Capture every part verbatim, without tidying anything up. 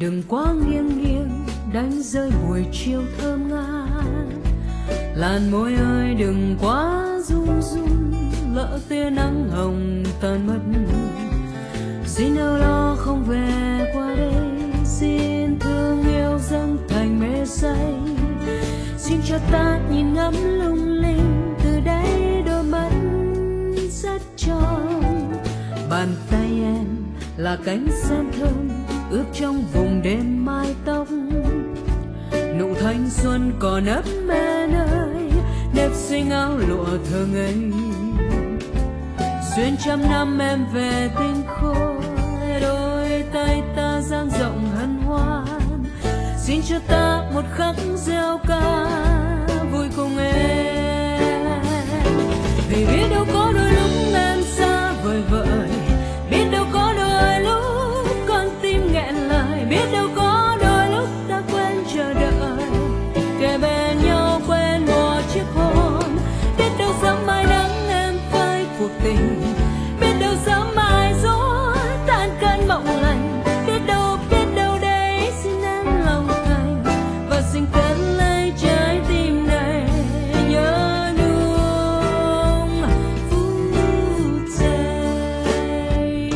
đừng quá nghiêng nghiêng đánh rơi buổi chiều thơm ngát. Làn môi ơi đừng quá run run, lỡ tia nắng hồng tan mất. Xin âu lo không về qua đây, xin thương yêu dâng thành mê say. Xin cho ta nhìn ngắm lung linh, từ đây đôi mắt rất tròn. Bàn tay em là cánh sen thơm ướp trong vùng đêm mai tóc. Nụ thanh xuân còn ấp men ơi, nếp xinh áo lụa thơ ngây. Xuyên trăm năm em về tinh khôi, đôi tay ta dang rộng hân hoan. Xin cho ta một khắc gieo ca vui cùng em. Vì biết đâu có đôi lúc em xa vời vợi, biết đâu có đôi lúc con tim nghẹn lời, biết đâu có đôi lúc ta quên chờ đợi, kề bên nhau quên một chiếc hôn. Biết đâu sớm mai nắng em phai cuộc tình, biết đâu sớm mai gió tan cơn mộng lành. Biết đâu, biết đâu đây xin em lòng thành, và xin cất lấy trái tim này nhớ nhung phút giây.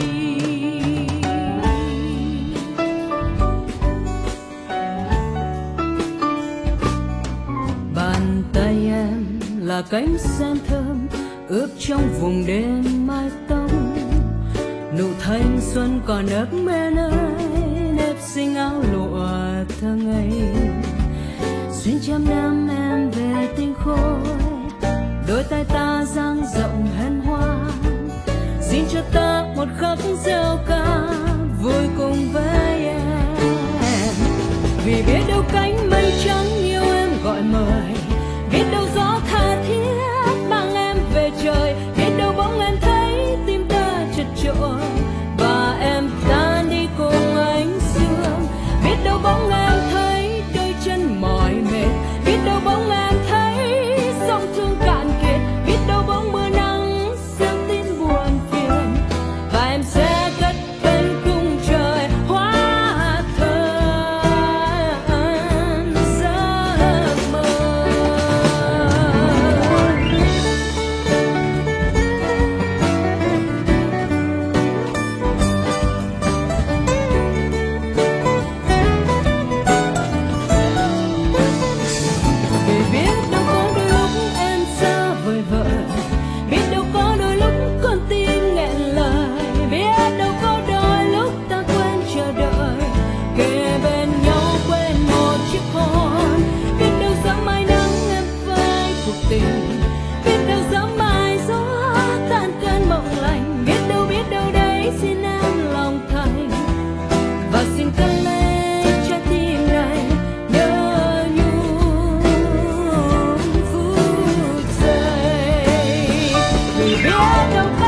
Bàn tay em là cánh sen thơm ướp trong vùng đêm mai tóc. Nụ thanh xuân còn ấp men ơi, nếp xinh áo lụa thơ ngây. Xuyên trăm năm em về tinh khôi, đôi tay ta dang rộng hân hoan. Xin cho ta một khắc gieo ca vui cùng với em. Vì biết đâu cánh mây trắng yêu em gọi mời, biết đâu gió tha thiết mang em về trời. Biết đâu bóng em thấy tim ta chật chội, và em tan đi cùng ánh sương. Biết đâu bóng em thấy đôi chân mỏi mệt, biết đâu bóng em thấy sông thương cạn kiệt. Biết đâu bóng mưa nắng sớm tin buồn phiền, và em sẽ cất bên cung trời hóa thân giấc mơ. Vì biết đâu có đôi lúc em xa vời vợi, biết đâu có đôi lúc con tim nghẹn lời, biết đâu có đôi lúc ta quên chờ đợi, kề bên nhau quên một chiếc hôn. Biết đâu sớm mai nắng em phai cuộc tình, biết đâu sớm mai gió tan cơn mộng lành. Biết đâu, biết đâu đây xin em lòng thành, và xin cất lấy trái tim này nhớ nhung phút giây. Vì biết đâu